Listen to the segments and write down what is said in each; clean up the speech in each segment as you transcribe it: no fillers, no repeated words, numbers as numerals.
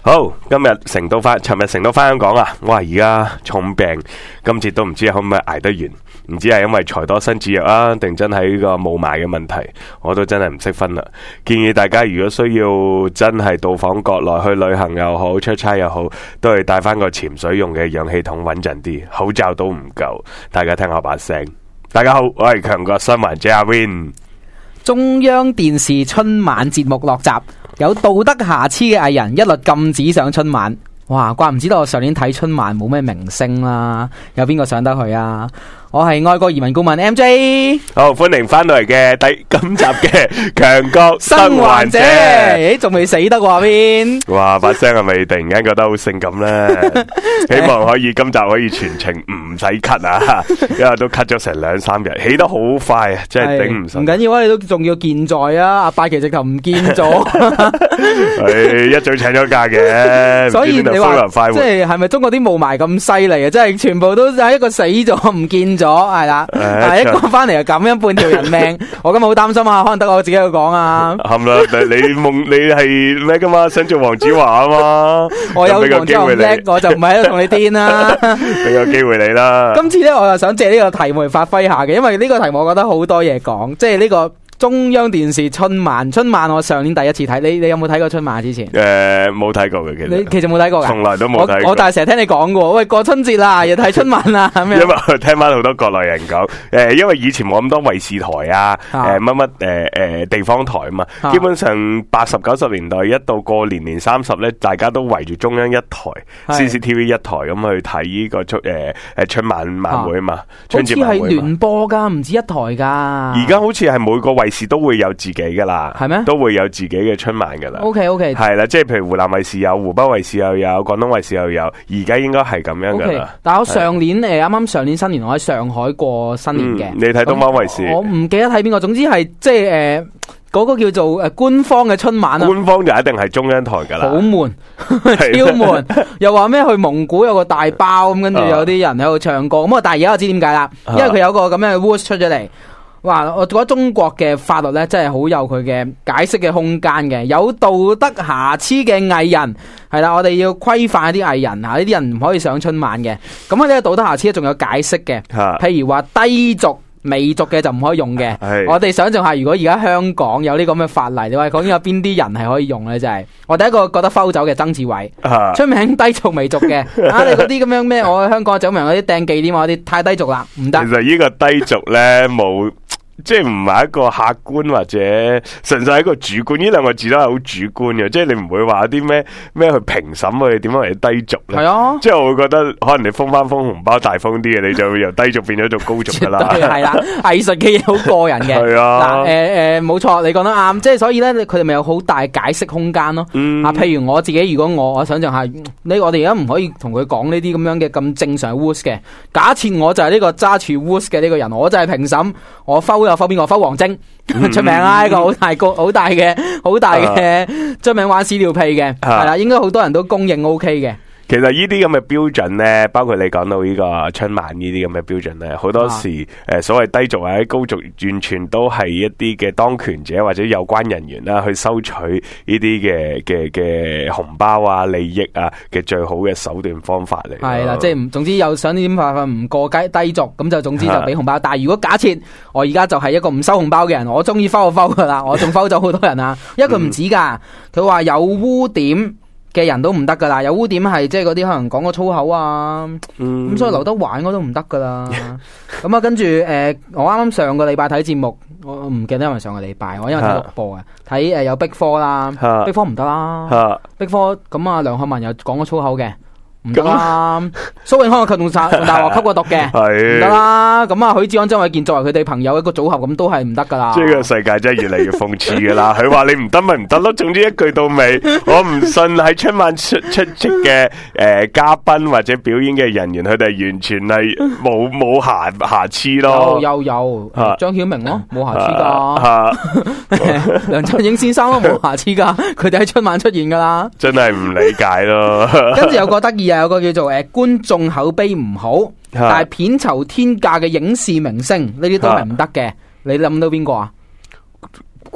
好，今日尋日成都翻香港啊！哇，而家重病，今次都唔知可唔可以捱得完，唔知係因為財多身子弱啊，定真係呢個霧霾嘅問題，我都真係唔識分啦。建議大家如果需要真係到訪國內去旅行又好，出差又好，都係帶翻個潛水用嘅氧氣筒穩陣啲，口罩都唔夠。大家聽我把聲。大家好，我係強國新聞者阿 Win。 中央電視春晚節目落閘，有道德瑕疵嘅藝人一律禁止上春晚。哇，怪唔知道我上年睇春晚冇咩明星啦，有邊個上得去啊？我係愛國移民顧問 MJ。 好，歡迎翻到嚟嘅今集嘅強國生還者。 仲未死得喎邊？ 哇，把聲係咪突然間覺得好性感咧？希望可以今集可以全程唔使咳啊，因為都咳咗成2-3日，起得好快啊，真係頂唔順。 唔緊要啊，你都仲要健在啊！阿拜奇直頭唔見咗， 一早請咗假嘅。 所以你話即係咪中國啲霧霾咁犀利啊？即係全部都係一個死咗唔見咗，係啦，一個翻嚟就咁樣半條人命。我今日好擔心啊，可能得我自己去講啊。 係啦，你係咩噶嘛？想做黃子華啊嘛？ 我有黃子華叻，我就唔係喺度同你癲啦。 俾個機會你啦。 今次咧，我又想借呢個題目嚟發揮下嘅，因為呢個題目我覺得好多嘢講，即係呢個中央電視春晚我上年第一次睇，你有冇睇過春晚之前？ 冇睇過嘅， 其實冇睇過噶， 從來都冇睇過。 我但係成日聽你講嘅，喂，過春節啦，又睇春晚啦，咁樣。 因為聽翻好多國內人講，因為以前冇咁多衛視台啊，地方台啊嘛，基本上80、90年代一到過年30咧，大家都圍住中央一台 CCTV 一台咁去睇呢個春晚會啊嘛，春節晚會。好似係聯播噶，唔止一台噶。而家好似係每個衛視都會有自己噶啦，係咩？都會有自己嘅春晚噶啦。OK， 係啦，即係譬如湖南衛視有，湖北衛視又有，廣東衛視又有，而家應該係咁樣噶啦。但係我上年啱啱上年新年我喺上海過新年嘅。你睇東方衛視？我唔記得睇邊個，總之係即係嗰個叫做官方嘅春晚啊。官方就一定係中央台噶啦。好悶，超悶。又話咩去蒙古有個大包咁，跟住有啲人喺度唱歌。咁啊，但係而家我知點解啦，因為佢有個咁樣嘅 rules 出咗嚟。哇！我覺得中國嘅法律咧，真係好有佢嘅解釋嘅空間嘅。有道德瑕疵嘅藝人係啦，我哋要規範一啲藝人吓，呢啲人唔可以上春晚嘅。咁呢個道德瑕疵仲有解釋嘅，譬如話低俗、媚俗嘅就唔可以用嘅。我哋想象下，如果而家香港有呢咁嘅法例，你話究竟有邊啲人係可以用咧？就係我第一個覺得摟走嘅曾志偉，出名低俗媚俗嘅。你嗰啲咁樣咩？我喺香港走名嗰啲掟忌廉，我啲太低俗啦，唔得。其實呢個低俗咧冇。即係唔係一個客觀或者純粹係一個主觀，呢兩個字都係好主觀嘅，即係你唔會話啲咩去評審佢點樣嚟低俗咧。係啊，即係我會覺得可能你封紅包大封啲嘅，你就會由低俗變咗做高俗噶啦。係啦，藝術嘅嘢好個人嘅。係啊，嗱冇錯，你講得啱，即係所以咧，佢哋咪有好大解釋空間咯。譬如我自己，如果我想象下，我哋而家唔可以同佢講呢啲咁樣嘅咁正常 rules 嘅。假設我就係呢個揸住 rules 嘅呢個人，我就係評審，我摟邊個？摟王晶出名啦，呢個好大嘅出名玩屎尿屁嘅，係啦，應該好多人都公認 OK 嘅。其實呢啲咁嘅標準咧，包括你講到呢個春晚呢啲咁嘅標準咧，好多時所謂低俗或者高俗，完全都係一啲嘅當權者或者有關人員啦，去收取呢啲嘅紅包啊、利益啊嘅最好嘅手段方法嚟。係啦，即係總之有想點辦法唔過低俗，咁就總之就俾紅包。但係如果假設我而家就係一個唔收紅包嘅人，我中意摟就摟噶啦，我仲摟咗好多人啊，因為佢唔止噶，佢話有污點嘅人都唔得噶啦，有污點係即係嗰啲可能講個粗口啊，咁所以劉德華應該都唔得噶啦。咁啊，跟住我啱啱上個禮拜睇節目，我唔記得因為上個禮拜，我因為睇錄播啊，睇有Big 4啦，Big 4唔得啦，Big 4咁啊，梁漢文又講個粗口嘅。唔得啦，蘇永康佢同大鑊吸過毒嘅，唔得啦。咁啊，許志安、張衛健作為佢哋朋友一個組合，咁都係唔得噶啦。即係呢個世界真係越嚟越諷刺噶啦。佢話你唔得咪唔得咯，總之一句到尾。我唔信喺春晚出席嘅嘉賓或者表演嘅人員，佢哋完全係冇瑕疵咯。有張曉明咯，冇瑕疵噶。梁振英先生都冇瑕疵噶，佢哋喺春晚出現噶啦。真係唔理解咯。跟住有個得意啊，有個叫做觀眾口碑唔好，但係片酬天價嘅影視明星，呢啲都係唔得嘅。你諗到邊個啊？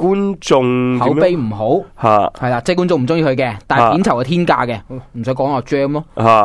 觀眾口碑唔好， 吓係啦，即係觀眾唔中意佢嘅，但係片酬係天價嘅，唔使講阿 Jam 咯，阿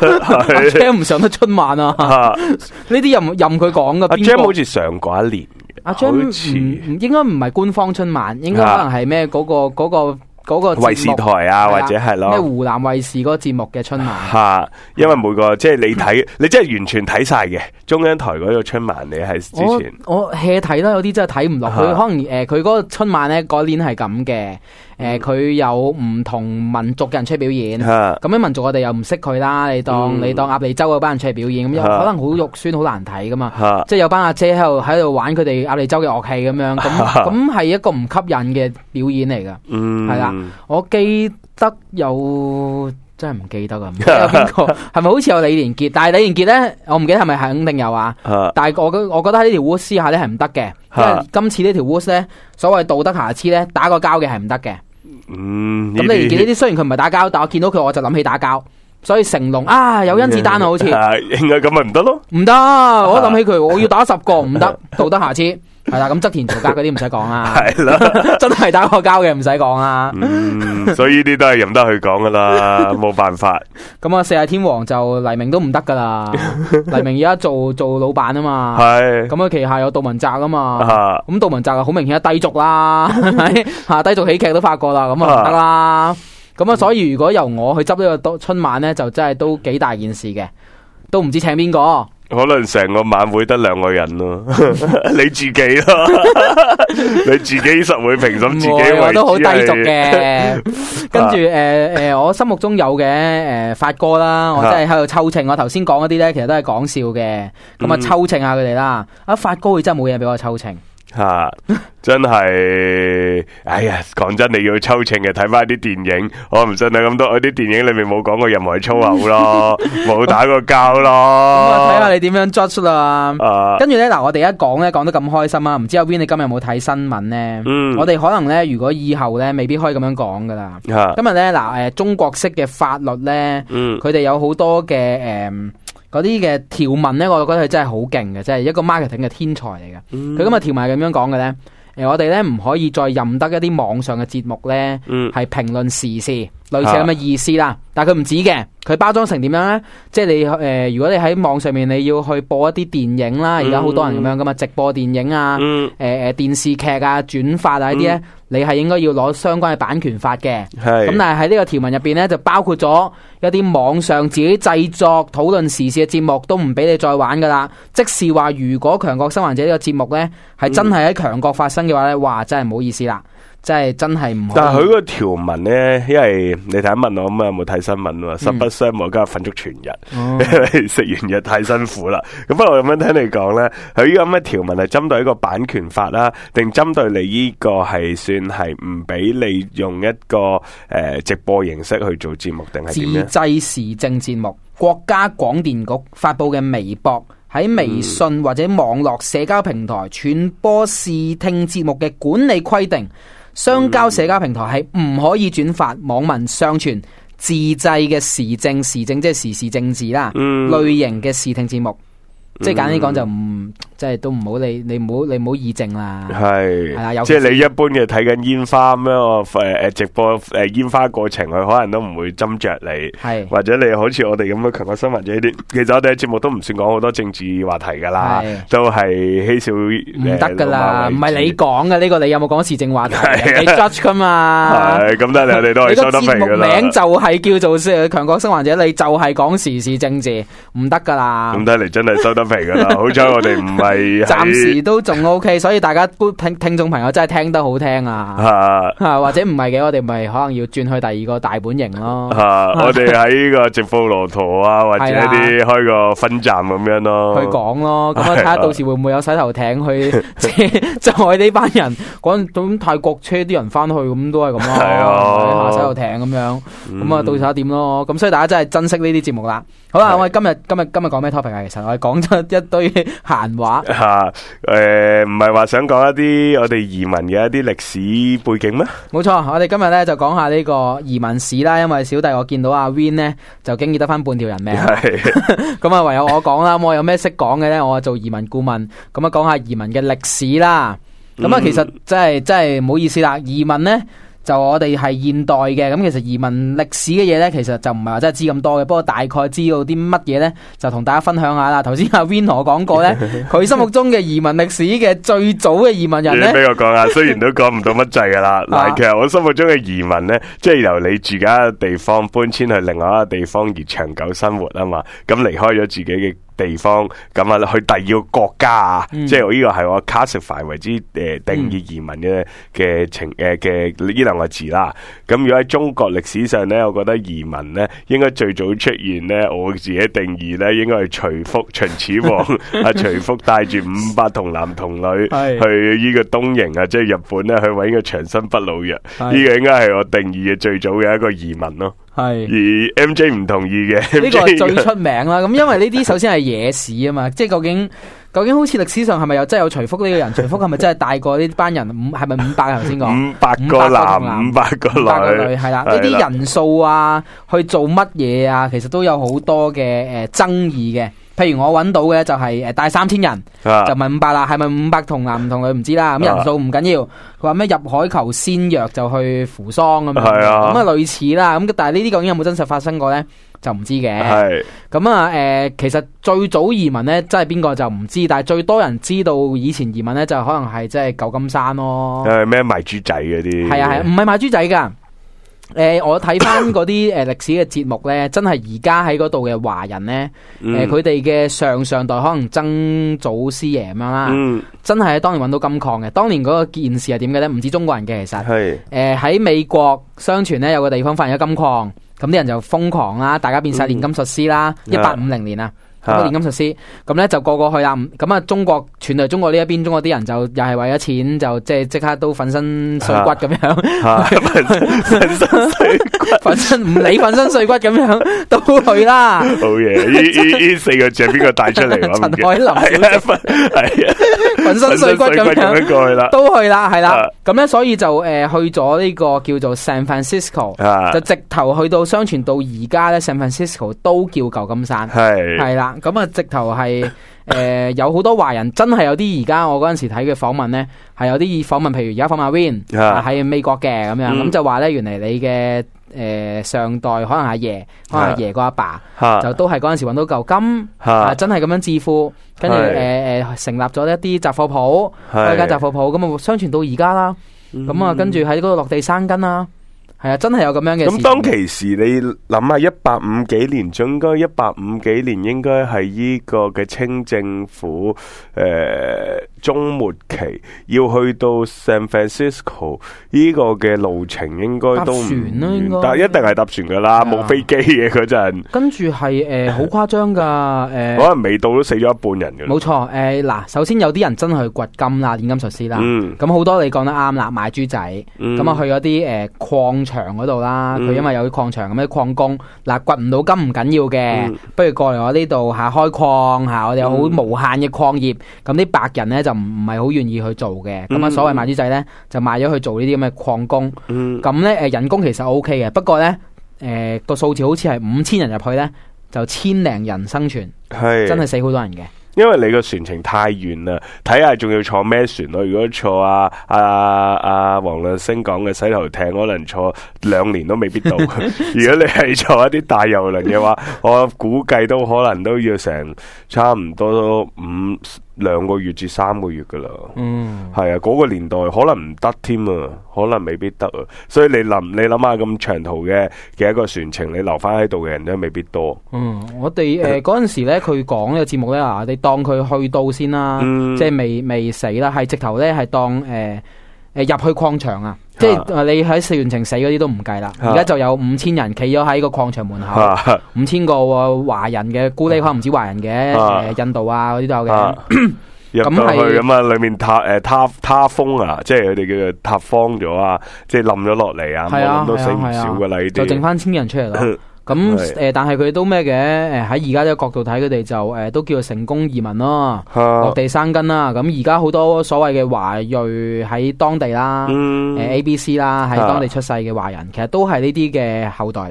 Jam 唔上得春晚啊，呢啲任佢講噶。 阿 Jam 好似上過一年嘅， 阿 Jam 應該唔係官方春晚，應該可能係咩嗰個衛視台啊，或者係咯咩湖南衛視嗰個節目嘅春晚吓，因為每個即係你睇，你真係完全睇晒嘅中央台嗰個春晚，你係之前我 hea 睇啦，有啲真係睇唔落去，可能佢嗰個春晚咧嗰年係咁嘅。佢有唔同民族嘅人出嚟表演，咁啲民族我哋又唔識佢啦。你當鴨脷洲嗰班人出嚟表演，咁有可能好肉酸、好難睇噶嘛。即係有班阿姐喺度玩佢哋鴨脷洲嘅樂器咁樣，咁係一個唔吸引嘅表演嚟噶。係啦，我記得有真係唔記得啊，唔記得有邊個係咪好似有李連杰？但係李連杰咧，我唔記得係咪肯定有啊。但係我覺得喺呢條烏絲下咧係唔得嘅，因為今次呢條烏絲咧，所謂道德瑕疵咧，打個交嘅係唔得嘅。咁李連杰呢啲雖然佢唔係打交，但我見到佢我就諗起打交，所以成龍有甄子丹啊，好似應該咁咪唔得咯？ 唔得，我諗起佢，我要打10個唔得，道德瑕疵。係啦，咁側田曹格嗰啲唔使講啦，係啦，真係打過交嘅唔使講啦。 所以呢啲都係任得佢講噶啦，冇辦法。 咁啊，四大天王就黎明都唔得噶啦，黎明而家做老闆啊嘛， 係咁佢旗下有杜汶澤啊嘛，咁杜汶澤啊好明顯係低俗啦，係咪吓低俗喜劇都發過啦，咁啊唔得啦。咁啊，所以如果由我去執呢個春晚咧，就真係都幾大件事嘅，都唔知請邊個。 可能成個晚會得2個人咯，你自己咯，你自己實會評審自己為之係。我都好低俗嘅，跟住我心目中有嘅發哥啦，我真係喺度抽秤。我頭先講嗰啲咧，其實都係講笑嘅，咁啊抽秤下佢哋啦。發哥佢真係冇嘢俾我抽秤。真係，哎呀，講真，你要抽秤嘅睇翻啲電影，我唔信你咁多，我啲電影裏面冇講過任何粗口咯，冇打過交咯。咁睇下你點樣 judge 啦。跟住咧，嗱，我哋一講咧，講得咁開心啊，唔知阿 Win 你今日有冇睇新聞咧？我哋可能咧，如果以後咧，未必可以咁樣講噶啦。今日咧，嗱，中國式嘅法律咧，佢哋有好多嘅嗰啲嘅條文咧，我覺得佢真係好勁嘅，即係一個 marketing 嘅天才嚟嘅。佢今日條文係咁樣講嘅咧。我哋咧唔可以再任得一啲網上嘅節目咧，係評論時事，類似咁嘅意思啦。但係佢唔止嘅，佢包裝成點樣咧？即係你如果你喺網上面你要去播一啲電影啦，而家好多人咁樣噶嘛，直播電影啊，電視劇啊，轉發啊呢啲咧，你係應該要攞相關嘅版權法嘅。咁但係喺呢個條文入邊咧，就包括咗一啲網上自己製作討論時事嘅節目都唔俾你再玩噶啦。即是話，如果強國生還者呢個節目咧係真係喺強國發生嘅話咧，哇，真係唔好意思啦。真係唔好。但係佢個條文咧，因為你睇問我咁啊，有冇睇新聞啊？實不相瞞，今日瞓足全日，食完藥太辛苦啦。咁不過我咁樣聽你講咧，佢呢個咁嘅條文係針對一個版權法啦，定針對你呢個係算係唔俾你用一個直播形式去做節目，定係點樣？自製時政節目，國家廣電局發佈嘅微博。喺微信或者網絡社交平台傳播視聽節目嘅管理規定，相交社交平台係唔可以轉發網民上傳自製嘅時政即係時事政治啦，類型嘅視聽節目。即係簡單啲講就唔，即係都唔好你唔好議政啦。係啦，即係你一般嘅睇緊煙花咁樣直播煙花過程，佢可能都唔會斟酌你。係或者你好似我哋咁嘅強國新聞者呢啲，其實我哋嘅節目都唔算講好多政治話題噶啦，都係稀少唔得噶啦。唔係你講嘅呢個，你有冇講時政話題？你 judge 噶嘛？係咁得，我哋都係收得皮噶啦。你個節目名就係叫做強國生還者，你就係講時事政治，唔得噶啦。咁睇嚟真係收得。好彩我哋唔係，暫時都仲 OK， 所以大家聽眾朋友真係聽得好聽啊！或者唔係嘅，我哋咪可能要轉去第二個大本營咯。我哋喺個直布羅陀啊，或者一啲開個分站咁樣咯，去講咯。咁啊，睇下到時會唔會有洗頭艇去就係呢班人講泰國車啲人翻去，咁都係咁咯。係啊，下洗頭艇咁樣，咁啊到時睇下點咯。咁所以大家真係珍惜呢啲節目啦。好啦，我哋今日講咩 topic 啊？其實我哋講咗一堆閒話唔係話想講一啲我哋移民嘅一啲歷史背景咩？冇錯，我哋今日咧就講下呢個移民史啦。因為小弟我見到阿 Win 咧就經已得翻半條人命，咁啊唯有我講啦。咁我有咩識講嘅咧？我做移民顧問，咁啊講下移民嘅歷史啦。 咁啊，其實真係唔好意思啦，移民呢。就我哋係現代嘅，咁其實移民歷史嘅嘢呢，其實就唔係話真係知咁多嘅，不過大概知道啲乜嘢呢，就同大家分享下啦。頭先阿 Vin 同我講過呢，佢心目中嘅移民歷史嘅最早嘅移民人呢， 俾我講下，雖然都講唔到乜滯噶啦。嗱，其實我心目中嘅移民呢，即係由你住緊嘅地方搬遷去另外一個地方而長久生活啊嘛，咁離開咗自己嘅地方，咁啊去第二個國家啊，即係呢個係我 classify 為之定義移民嘅呢兩個字啦。咁如果喺中國歷史上咧，我覺得移民咧應該最早出現咧，我自己定義咧應該係秦始皇阿徐福帶住500童男童女去呢個東瀛啊，即係日本咧去搵呢個長生不老藥，呢個應該係我定義嘅最早嘅一個移民咯。係而 MJ 唔同意嘅， 呢個係最出名啦。咁因為呢啲首先係野史啊嘛，即係究竟好似歷史上係咪又真係有徐福呢個人？徐福係咪真係帶過呢班人？係咪500啊？頭先講 500個男500個女係啦。 呢啲人數啊，去做乜嘢啊？其實都有好多嘅爭議嘅。譬如我揾到嘅就係帶3000人，就唔係500啦，係咪500童男童女唔知啦。咁人數唔緊要，佢話咩入海求仙藥就去扶桑咁樣，咁啊類似啦。咁但係呢啲究竟有冇真實發生過呢？就唔知嘅。咁啊其實最早移民呢，真係邊個就唔知，但係最多人知道以前移民呢，就可能係即係舊金山咯。 咩賣豬仔嗰啲？係啊， 唔係賣豬仔噶。我睇翻嗰啲歷史嘅節目呢，真係而家喺嗰度嘅華人呢，佢哋嘅上代可能曾祖師爺咁樣啦，真係喺當年揾到金礦嘅。當年嗰個件事係點嘅呢？唔止中國人嘅，其實喺美國相傳呢，有個地方發現咗金礦，咁啲人就瘋狂啦，大家變晒煉金術師啦。1850年啊。咁個煉金術師，咁咧就個個去啦。咁啊，中國傳嚟中國呢一邊，中國啲人就又係為咗錢，就即刻都粉身碎骨咁樣，粉身唔理粉身碎骨咁樣都去啦。好嘢！ 呢4個字係邊個帶出嚟？ 陳凱琳係啊，粉身碎骨咁樣過去啦，都去啦，係啦。咁咧，所以就去咗呢個叫做 San Francisco，就直頭去到相傳到而家咧 San Francisco 都叫舊金山，係啦。咁啊，直頭係有好多華人，真係有啲而家我嗰陣時睇嘅訪問呢，係有啲訪問，譬如而家訪問阿 Win 喺美國嘅咁樣，咁就話呢，原嚟你嘅上代可能阿爺，可能阿爺個阿爸，就都係嗰陣時揾到嚿金，真係咁樣致富，跟住成立咗一啲雜貨鋪，開間雜貨鋪，咁啊相傳到而家啦，咁啊跟住喺嗰度落地生根啦。係啊，真係有咁樣嘅事。咁當其時你諗下150幾年，應該150幾年應該係呢個嘅清政府中末期，要去到 San Francisco 呢個嘅路程應該都唔遠，但係一定係搭船噶啦，冇飛機嘅嗰陣。跟住係好誇張噶，可能未到都死咗一半人嘅。冇錯，嗱，首先有啲人真係去掘金啦，煉金術師啦，咁好多你講得啱啦，賣豬仔，咁啊去嗰啲礦場嗰度啦，佢因為有啲礦場咁啲礦工，嗱掘唔到金唔緊要嘅，不如過嚟我呢度開礦吓，我哋有好無限嘅礦業，咁啲白人咧就唔係好願意去做嘅，咁啊所謂賣豬仔咧就賣咗去做呢啲咁嘅礦工，咁咧人工其實 OK 嘅，不過咧個數字好似係5000人入去咧就1000零人生存，真係死好多人嘅。 因為你個船程太遠啦，睇下仲要坐咩船咯。如果坐黃亮星講嘅洗頭艇，可能坐2年都未必到。如果你係坐一啲大遊輪嘅話，我估計都可能都要成差唔多2個月至3個月噶啦。係啊，嗰個年代可能唔得添啊，可能未必得啊。所以你諗下咁長途嘅一個船程，你留翻喺度嘅人都未必多。 我哋嗰陣時咧，佢講呢個節目咧，我哋當佢去到先啦，即係未死啦，係直頭咧係當入去礦場啊，即係你喺4元程死嗰啲都唔計啦。而家就有5000人企咗喺個礦場門口，5000個華人嘅，估你可能唔止華人嘅，印度啊嗰啲都有嘅。 入到去咁啊，裏面塌風啊，即係佢哋叫做塌方咗啊，即係冧咗落嚟啊，我諗都死唔少噶啦呢啲， 就剩翻1000人出嚟咯。咁但係佢哋都咩嘅？喺而家呢個角度睇，佢哋就都叫做成功移民咯，落地生根啦。咁而家好多所謂嘅華裔喺當地啦，ABC 啦，喺當地出世嘅華人，其實都係呢啲嘅後代嚟嘅。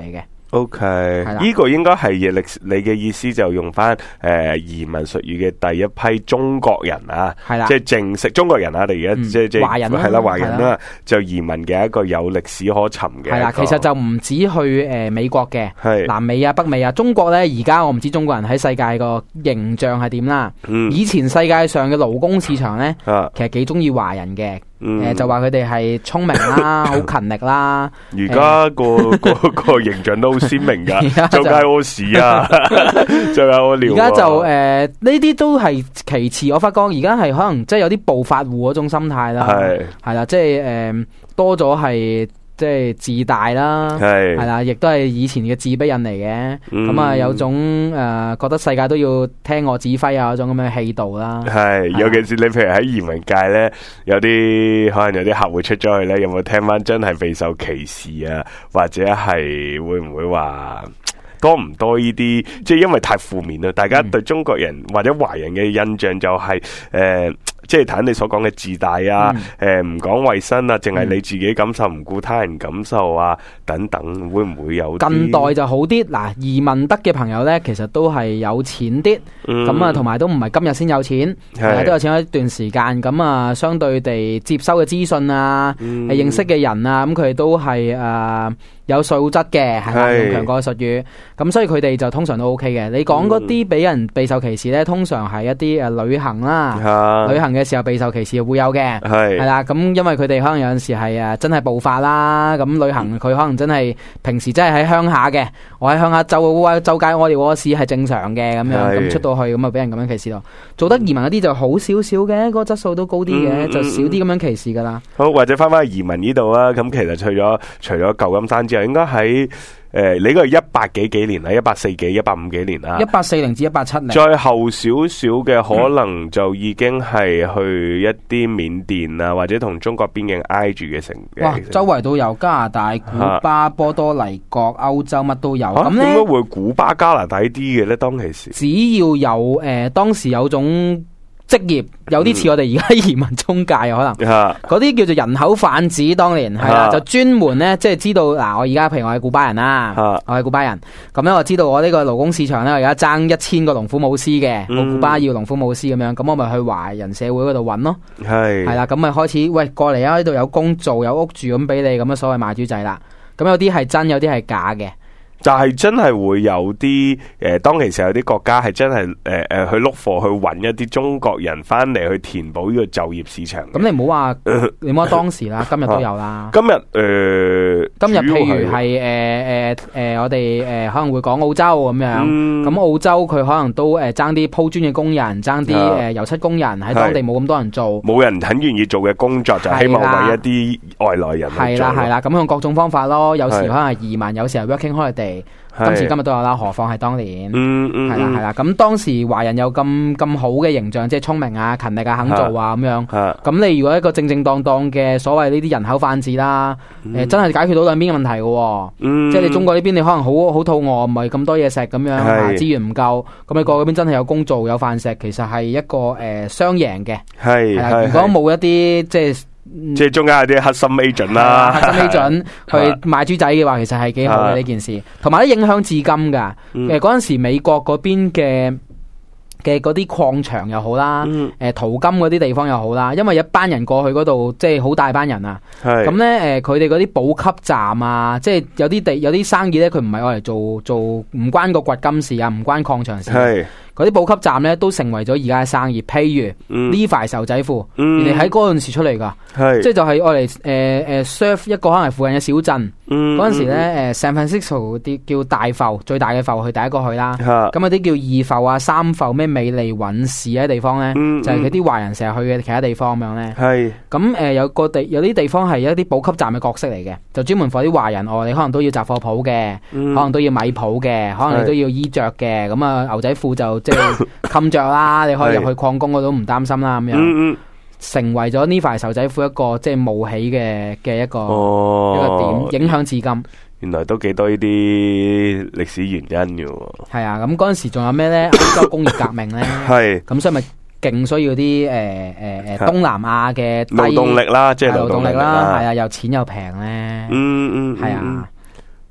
OK，呢個應該係你嘅意思就用翻移民術語嘅第一批中國人啊，即係正式中國人啊，你而家即係華人係啦，華人啦，就移民嘅一個有歷史可尋嘅。係啦， 其實就唔止去美國嘅，南美啊、北美啊，中國咧而家我唔知中國人喺世界個形象係點啦。以前世界上嘅勞工市場咧，其實幾中意華人嘅。就話佢哋係聰明啦，好勤力啦。 而家個形象都好鮮明噶，周街屙屎啊，仲有屙尿。 而家就呢啲都係其次，我發覺而家係可能即係有啲暴發戶嗰種心態啦，係啦，即係多咗係。即係自大啦，係啦，亦都係以前嘅自卑人嚟嘅。咁啊，有種覺得世界都要聽我指揮啊，嗰種咁嘅氣度啦。係， 尤其是你譬如喺移民界咧，有啲可能有啲客戶出咗去咧，有冇聽翻真係備受歧視啊？或者係會唔會話多唔多呢啲？即係因為太負面啦，大家對中國人或者華人嘅印象就係即係睇你所講嘅自大啊，唔講衛生啊，淨係你自己感受，唔顧他人感受啊，等等，會唔會有？ 近代就好啲，嗱，移民得嘅朋友呢，其實都係有錢啲，咁啊，同埋都唔係今日先有錢，都有錢一段時間，咁啊，相對地接收嘅資訊啊，認識嘅人啊，咁佢哋都係有素質嘅，係啦，用強國嘅術語，咁所以佢哋就通常都 OK 嘅。你講嗰啲俾人備受歧視呢，通常係一啲旅行啦，旅行嘅時候備受歧視會有嘅，係啦，咁因為佢哋可能有陣時係真係暴發啦，咁旅行佢可能真係平時真係喺鄉下嘅，我喺鄉下周街屙尿屙屎係正常嘅咁樣，咁出到去咁啊俾人咁樣歧視咯。做得移民嗰啲就好少少嘅，嗰個質素都高啲嘅，就少啲咁樣歧視噶啦。好， 或者翻去移民呢度啊，咁其實除咗舊金山之外，應該喺你嗰個180幾年啦，140幾、150幾年啦 ，140至170。 再後少少嘅可能就已經係去一啲緬甸啊，或者同中國邊境挨住嘅城。 哇，周圍都有，加拿大、古巴、波多黎各、歐洲乜都有。咁咧， 點解會古巴、加拿大啲嘅咧？當其時， 只要有當時有種職業有啲似我哋而家移民中介可能嗰啲叫做人口販子，當年係啦，就專門咧即係知道嗱，我而家譬如我係古巴人啦，我係古巴人，咁咧我知道我呢個勞工市場咧，我而家爭1000個農夫武師嘅，我古巴要農夫武師咁樣，咁我咪去華人社會嗰度揾咯，係啦，咁咪開始喂過嚟啊，呢度有工做有屋住咁俾你，咁樣所謂賣豬仔啦，咁有啲係真，有啲係假嘅。 就係真係會有啲當其時有啲國家係真係去碌貨去揾一啲中國人翻嚟去填補呢個就業市場。 咁你唔好話你唔好話當時啦，今日都有啦。 今日譬如係我哋可能會講澳洲咁樣，咁澳洲佢可能都爭啲鋪磚嘅工人，爭啲油漆工人喺當地冇咁多人做， 冇人很願意做嘅工作，就希望為一啲外來人去做。 係啦，咁用各種方法咯，有時可能係移民，有時係 working holiday。今時今日都有啦，何況係當年，係啦。咁當時華人有咁好嘅形象，即係聰明啊、勤力啊、肯做啊咁樣。咁你如果一個正正當當嘅所謂呢啲人口販子啦，真係解決到兩邊嘅問題嘅。即係你中國呢邊你可能好肚餓，唔係咁多嘢食咁樣，資源唔夠，咁你過嗰邊真係有工做有飯食，其實係一個雙贏嘅。係如果冇一啲即係中間有啲黑心 agent 啦， 黑心 agent 去賣豬仔嘅話，其實係幾好嘅呢件事，同埋都影響至今噶。嗰陣時美國嗰邊嘅嗰啲礦場又好啦，淘金嗰啲地方又好啦，因為一班人過去嗰度，即係好大班人啊。咁咧，佢哋嗰啲補給站啊，即係有啲生意咧，佢唔係愛嚟做唔關個掘金事啊，唔關礦場事。嗰啲補給站咧都成為咗而家嘅生意，譬如呢塊牛仔褲，人哋喺嗰陣時出嚟噶，即係就係愛嚟serve 一個可能係附近嘅小鎮。嗰陣時咧San Francisco 啲叫大埠，最大嘅埠去第一個去啦。咁有啲叫二埠啊、三埠咩美利韻士嘅地方咧，就係佢啲華人成日去嘅其他地方咁樣咧。咁有啲地方係一啲補給站嘅角色嚟嘅，就專門放啲華人。你可能都要雜貨鋪嘅，可能都要米鋪嘅，可能你都要衣着嘅。咁啊牛仔褲就即係冚着啦，你可以入去礦工嗰度唔擔心啦咁樣。成為咗呢塊牛仔褲一個即係冒起嘅一個點，影響至今。 原來都幾多呢啲歷史原因嘅。係啊，咁嗰陣時仲有咩咧？歐洲工業革命咧，咁所以咪勁需要啲東南亞嘅勞動力啦，即係勞動力啦， 係啊，又錢又平咧，係啊。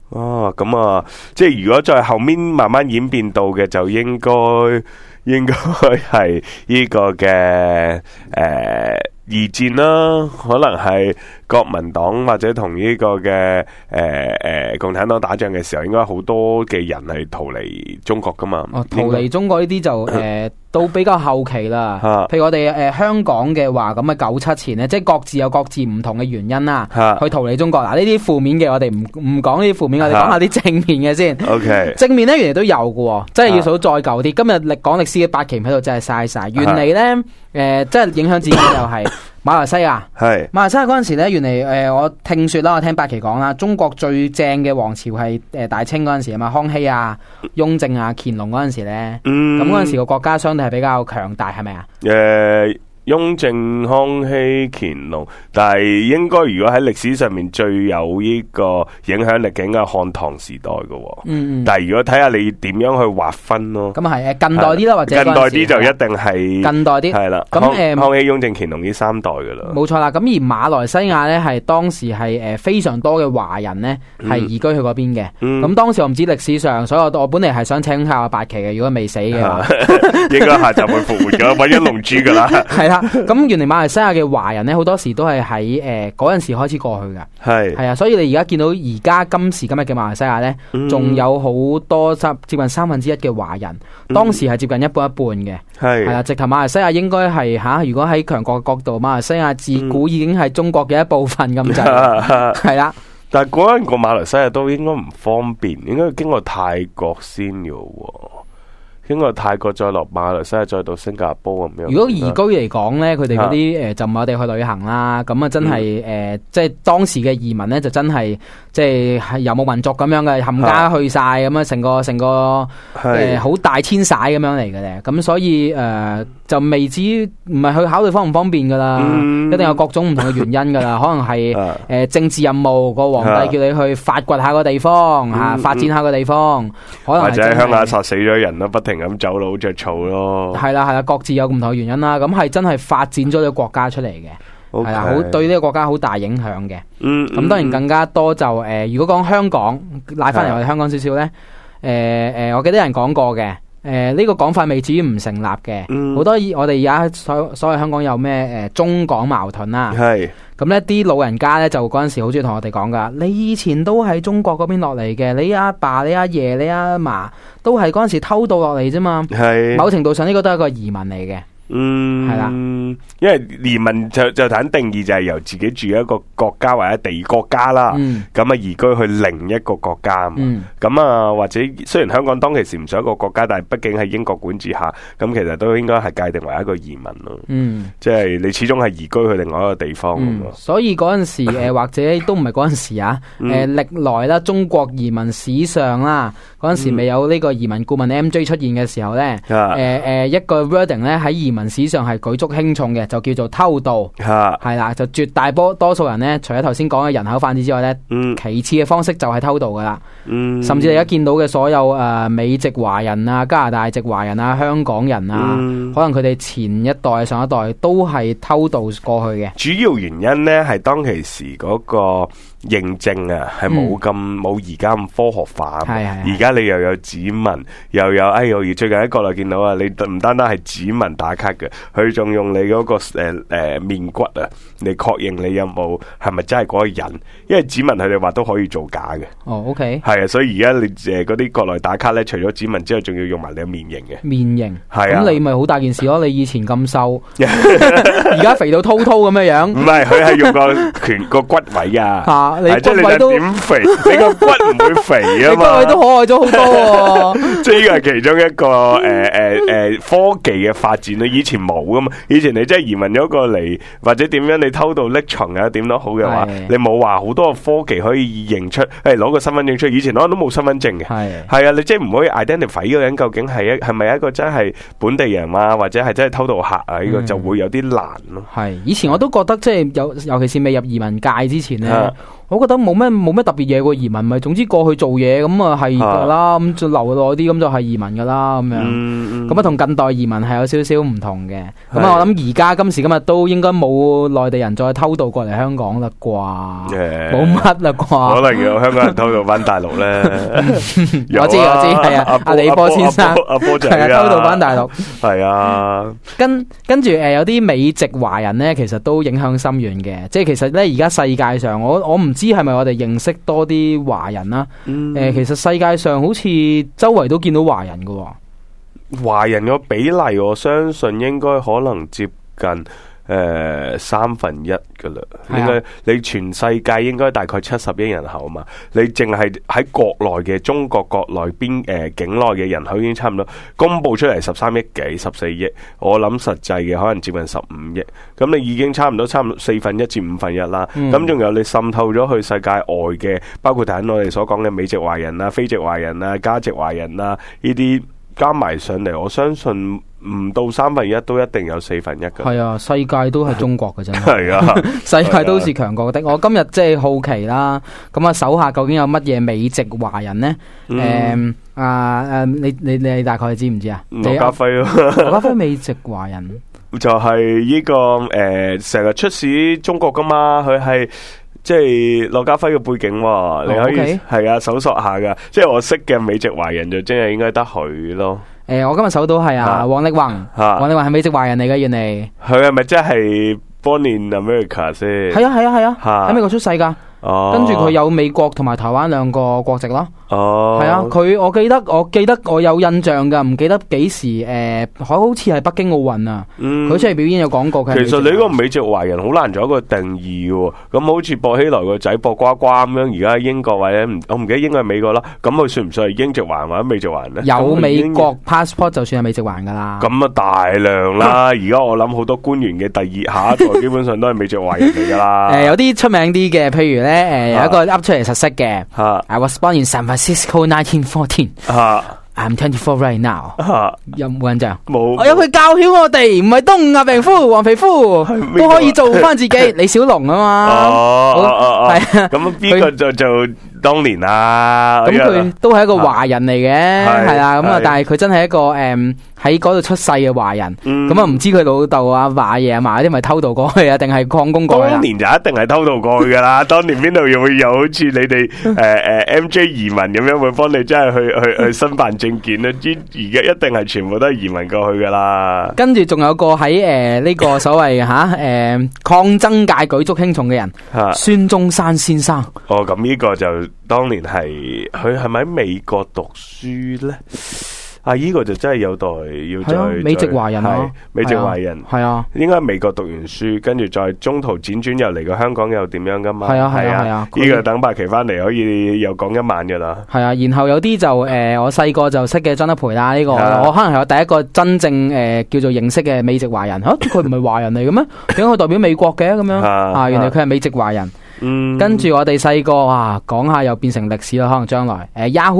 哦，咁啊，即係如果再後面慢慢演變到嘅，就應該係呢個嘅二戰啦，可能係國民黨或者同呢個嘅共產黨打仗嘅時候，應該好多嘅人係逃離中國噶嘛。 哦，逃離中國呢啲就到比較後期啦。譬如我哋香港嘅話，咁啊97前呢，即係各自有各自唔同嘅原因啦，去逃離中國。嗱，呢啲負面嘅我哋唔講呢啲負面，我哋講下啲正面嘅先。 OK， 正面呢原來都有嘅，真係要數再舊啲。今日講歷史嘅8期唔喺度，真係嘥晒。原嚟呢，真係影響自己又係馬來西亞。係馬來西亞嗰陣時呢，原嚟我聽說啦，我聽8期講啦，中國最正嘅王朝係大清嗰陣時啊嘛，康熙啊、雍正啊、乾隆嗰陣時呢。咁嗰陣時個國家相對係比較強大，係咪啊？ 雍正、康熙、乾隆，但係應該如果喺歷史上面最有呢個影響力嘅，應該係漢唐時代嘅。但係如果睇下你點樣去劃分咯， 咁係近代啲啦，或者近代啲就一定係近代啲，係啦。咁康熙、雍正、乾隆呢3代噶啦， 冇錯啦。咁而馬來西亞咧，係當時係非常多嘅華人咧係移居去嗰邊嘅。咁當時我唔知歷史上，所以我本嚟係想請下8期嘅，如果未死嘅話， 應該下集會復活噶，搵咗龍珠噶啦。係啦。 咁原來馬來西亞嘅華人咧，好多時都係喺嗰陣時開始過去噶，係啊，所以你而家見到而家今時今日嘅馬來西亞咧，仲有好多接近1/3嘅華人，當時係接近一半一半嘅，係啦，直頭馬來西亞應該係如果喺強國嘅角度，馬來西亞自古已經係中國嘅一部分咁滯，係啦。 但係嗰陣個馬來西亞都應該唔方便，應該經過泰國先嘅喎。經過泰國再落馬來西亞再到新加坡咁樣。如果移居嚟講呢，佢哋嗰啲就唔係我哋去旅行啦，咁啊真係即係當時嘅移民呢，就真係即係遊牧民族咁樣嘅，冚家去晒咁啊，成個好大遷徙咁樣嚟嘅咧。咁所以就未至於唔係去考慮方唔方便噶啦，一定有各種唔同嘅原因噶啦，可能係政治任務，個皇帝叫你去發掘下個地方發展下個地方，可能或者喺鄉下殺死咗人啦，不停咁走佬着草咯，係啦，各自有唔同嘅原因啦。咁係真係發展咗個國家出嚟嘅，係啦，好對呢個國家好大影響嘅。咁當然更加多就如果講香港拉翻嚟我哋香港少少咧，我記得有人講過嘅，呢個講法未至於唔成立嘅。好多我哋而家所謂香港有咩中港矛盾啦，係咁呢啲老人家咧就嗰陣時好中意同我哋講噶，你以前都係中國嗰邊落嚟嘅，你阿爸、你阿爺、你阿嫲都係嗰陣時偷渡落嚟啫嘛，係某程度上呢個都係一個移民嚟嘅。係啦，因為移民就睇定義就係由自己住一個國家或者地國家啦，咁移居去另一個國家，咁或者雖然香港當其時唔係一個國家，但係畢竟喺英國管治下，咁其實都應該係界定為一個移民咯。即係你始終係移居去另外一個地方。所以嗰陣時或者都唔係嗰陣時啊，歷來啦，中國移民史上啦，嗰陣時未有呢個移民顧問 MJ 出現嘅時候咧，一個 wording 咧喺移民史上係舉足輕重嘅，就叫做偷渡，係啦，就絕大多數人呢，除咗頭先講嘅人口販子之外呢，其次嘅方式就係偷渡噶啦，甚至你而家見到嘅所有美籍華人啊、加拿大籍華人啊、香港人啊，可能佢哋前一代、上一代都係偷渡過去嘅。主要原因呢，係當其時嗰個認證啊，係冇而家咁科學化。而家你又有指紋，又有我最近喺國內見到啊，你唔單單係指紋打卡嘅，佢仲用你嗰個面骨啊，嚟確認你有冇係咪真係嗰個人，因為指紋佢哋話都可以做假嘅。哦，OK，係啊，所以而家你嗰啲國內打卡咧，除咗指紋之外，仲要用埋你嘅面型嘅。面型係啊，咁你咪好大件事咯。你以前咁瘦，而家肥到滔滔咁嘅樣。唔係，佢係用個骨位啊。你骨位都點肥？你個骨唔會肥啊嘛。你骨位都可愛咗好多。即係呢個係其中一個科技嘅發展咯。以前冇噶嘛，以前你真係移民咗過嚟，或者點樣你偷渡匿藏啊點都好嘅話，你冇話好多科技可以認出，攞個身份證出嚟。以前可能都冇身份證嘅，係啊，你即係唔可以 identify 呢個人究竟係咪一個真係本地人啊，或者係真係偷渡客啊？呢個就會有啲難咯。係以前我都覺得即係尤其是未入移民界之前咧。 我覺得冇咩特別嘢喎，移民咪總之過去做嘢咁啊係噶啦，咁就留耐啲咁就係移民噶啦咁樣。咁啊同近代移民係有少少唔同嘅。咁啊我諗而家今時今日都應該冇內地人再偷渡過嚟香港啦啩，冇乜啦啩。 可能有香港人偷渡翻大陸咧。 我知係啊，阿李波先生阿波仔係啊偷渡翻大陸。 係啊， 跟住有啲美籍華人咧，其實都影響深遠嘅。即係其實咧而家世界上我唔知係咪我哋認識多啲華人啦？其實世界上好似周圍都見到華人㗎喎。 華人個比例，我相信應該可能接近1/3噶啦。應該你全世界應該大概70億人口嘛，你淨係喺國內嘅中國國內邊境內嘅人口已經差唔多公布出嚟13億幾14億，我諗實際嘅可能接近15億，咁你已經差唔多1/4至1/5啦。咁仲有你滲透咗去世界外嘅，包括頭先我哋所講嘅美籍華人啊、非籍華人啊、加籍華人啊呢啲加埋上嚟，我相信唔到1/3都一定有1/4㗎。係啊，世界都係中國嘅真係啊， 世界都是強國的。我今日即係好奇啦，咁啊手下究竟有乜嘢美籍華人呢？你大概知唔知啊？ 羅家輝咯， 羅家輝美籍華人就係呢個成日出使中國噶嘛，佢係。即係羅家輝嘅背景，你可以係啊搜索下噶。即係我識嘅美籍華人就真係應該得佢咯。 我今日搜到係王力宏，王力宏係美籍華人嚟嘅，原嚟佢係咪真係 born in America 先？ 係啊，喺美國出世噶。跟住佢有美國同埋台灣兩個國籍咯。係啊，我記得我有印象噶，唔記得幾時好似係北京奧運啊。佢出嚟表演有講過嘅。 其實你呢個美籍華人好難做一個定義嘅，咁好似薄熙來個仔薄瓜瓜咁樣，而家喺英國或者我唔記得英國係美國啦，咁佢算唔算係英籍華人或者美籍華人咧？ 有美國 passport 就算係美籍華人噶啦。 咁啊大量啦，而家我諗好多官員嘅下一代基本上都係美籍華人嚟噶啦。有啲出名啲嘅，譬如咧有一個噏出嚟實識嘅，I was born in San Francisco 1914。I'm 24 right now。有冇印象？ 冇。 我有佢教曉我哋，唔係東亞病夫、黃皮膚都可以做翻自己。李小龍啊嘛。係啊。咁邊個就當年啊？ 咁佢都係一個華人嚟嘅，係啦。咁啊，但係佢真係一個喺嗰度出世嘅華人。咁啊，唔知佢老豆啊、阿爺阿嫲啲咪偷渡過去啊，定係礦工過去？ 當年就一定係偷渡過去噶啦。當年邊度會有好似你哋MJ 移民咁樣會幫你真係去申辦證件咧？而家一定係全部都係移民過去噶啦。 跟住仲有個喺呢個所謂抗爭界舉足輕重嘅人，孫中山先生。 哦，咁呢個就當年係佢係咪喺美國讀書咧？呢個就真係有待要再美籍華人咯， 美籍華人係啊， 應該喺美國讀完書，跟住再中途輾轉又嚟過香港又點樣噶嘛？ 係啊， 呢個等白琪翻嚟可以又講一晚噶啦。係啊，然後有啲就我細個就識嘅張德培啦，呢個我可能係我第一個真正叫做認識嘅美籍華人。佢唔係華人嚟嘅咩？點解佢代表美國嘅咁樣？原來佢係美籍華人。跟住我哋細個講下又變成歷史啦，可能將來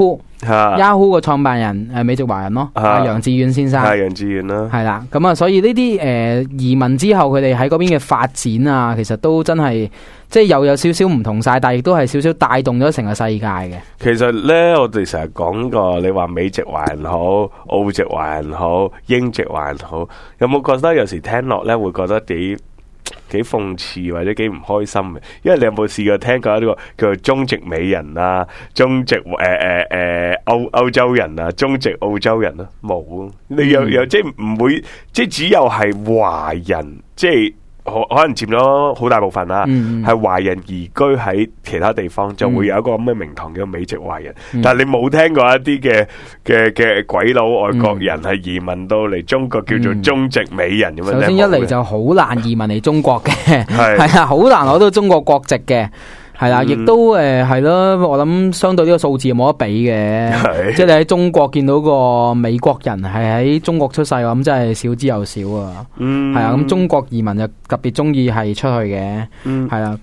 Yahoo 個創辦人美籍華人咯，楊致遠先生。 楊致遠啦。係啦， 咁所以呢啲移民之後佢哋喺嗰邊嘅發展啊，其實都真係即係又有少少唔同晒，但係亦都係少少帶動咗成個世界嘅。 其實咧，我哋成日講過，你話美籍華人好、澳籍華人好、英籍華人好，有冇覺得有時聽落咧會覺得幾諷刺或者幾唔開心嘅？因為你有冇試過聽過一個叫做中籍美人啊、中籍歐洲人啊、中籍澳洲人啊？冇，你又即係唔會，即係只有係華人，即係可能佔咗好大部分啦，係華人移居喺其他地方，就會有一個咁嘅名堂叫美籍華人。但係你冇聽過一啲嘅鬼佬外國人係移民到嚟中國叫做中籍美人咁樣。 首先一嚟就好難移民嚟中國嘅，係啊，好難攞到中國國籍嘅。係啦，亦都係咯，我諗相對呢個數字冇得比嘅，即係你喺中國見到個美國人係喺中國出世，我諗真係少之又少啊。係啊，咁中國移民就特別中意係出去嘅，係啦。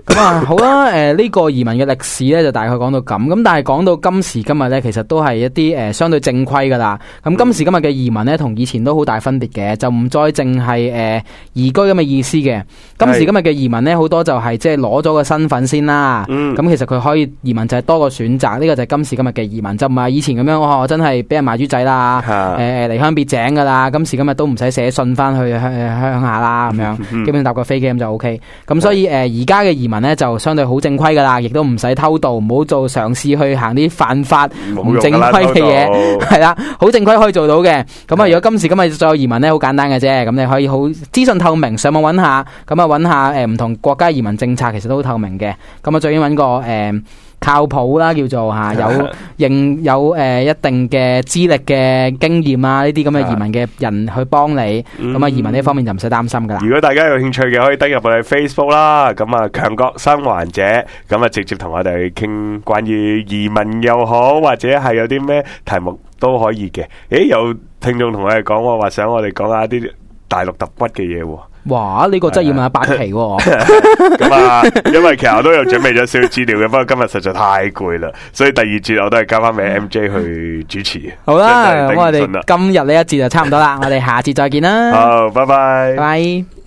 咁啊，好啦，呢個移民嘅歷史咧就大概講到咁，但係講到今時今日咧，其實都係一啲相對正規噶啦。咁今時今日嘅移民咧，同以前都好大分別嘅，就唔再淨係移居咁嘅意思嘅。今時今日嘅移民咧，好多就係即係攞咗個身份先啦。咁其實佢可以移民就係多個選擇，呢個就係今時今日嘅移民，就唔係以前咁樣，我真係俾人賣豬仔啦，離鄉別井噶啦。今時今日都唔使寫信翻去鄉下啦，咁樣基本上搭個飛機咁就 OK。咁所以而家嘅移民咧就相對好正規噶啦，亦都唔使偷渡，唔好做嘗試去行啲犯法唔正規嘅嘢，係啦，好正規可以做到嘅。咁啊，如果今時今日再有移民咧，好簡單嘅啫。咁你可以好資訊透明，上網揾下，咁啊揾下唔同國家移民政策，其實都好透明嘅。咁啊，最緊揾個靠譜啦，叫做有一定嘅資歷嘅經驗啊，呢啲咁嘅移民嘅人去幫你，咁啊移民呢方面就唔使擔心噶啦。 如果大家有興趣嘅，可以登入我哋 Facebook 啦，咁啊強國生還者，咁啊直接同我哋傾關於移民又好，或者係有啲咩題目都可以嘅。有聽眾同我哋講話想我哋講下啲大陸揼骨嘅嘢喎。 哇！呢個真係要問下8期喎。 咁啊，因為其實我都有準備咗少少資料嘅，不過今日實在太攰啦，所以第二節我都係交翻俾 MJ 去主持。 好啦，咁我哋今日呢一節就差唔多啦，我哋下節再見啦。 好，拜拜。 拜。